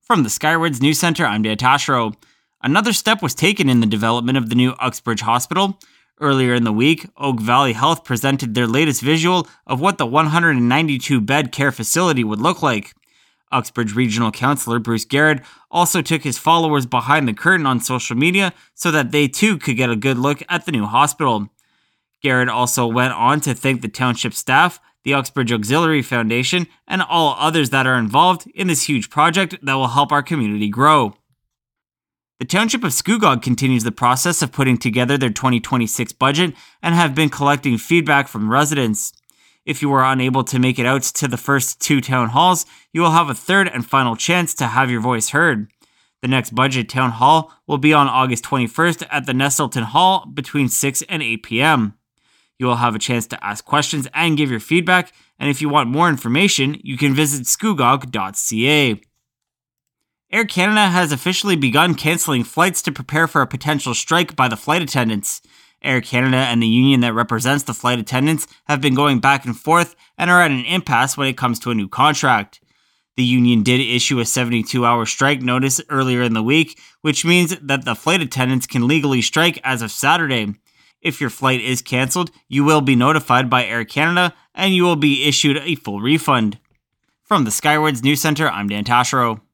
From the Skywards News Center, I'm Dan Tashro. Another step was taken in the development of the new Uxbridge Hospital. Earlier in the week, Oak Valley Health presented their latest visual of what the 192-bed care facility would look like. Uxbridge Regional Councillor Bruce Garrett also took his followers behind the curtain on social media so that they too could get a good look at the new hospital. Garrett also went on to thank the township staff, the Uxbridge Auxiliary Foundation, and all others that are involved in this huge project that will help our community grow. The Township of Scugog continues the process of putting together their 2026 budget and have been collecting feedback from residents. If you were unable to make it out to the first two town halls, you will have a third and final chance to have your voice heard. The next budget town hall will be on August 21st at the Nestleton Hall between 6 and 8 p.m. You will have a chance to ask questions and give your feedback, and if you want more information, you can visit scugog.ca. Air Canada has officially begun cancelling flights to prepare for a potential strike by the flight attendants. Air Canada and the union that represents the flight attendants have been going back and forth and are at an impasse when it comes to a new contract. The union did issue a 72-hour strike notice earlier in the week, which means that the flight attendants can legally strike as of Saturday. If your flight is cancelled, you will be notified by Air Canada and you will be issued a full refund. From the Skywards News Center, I'm Dan Tashro.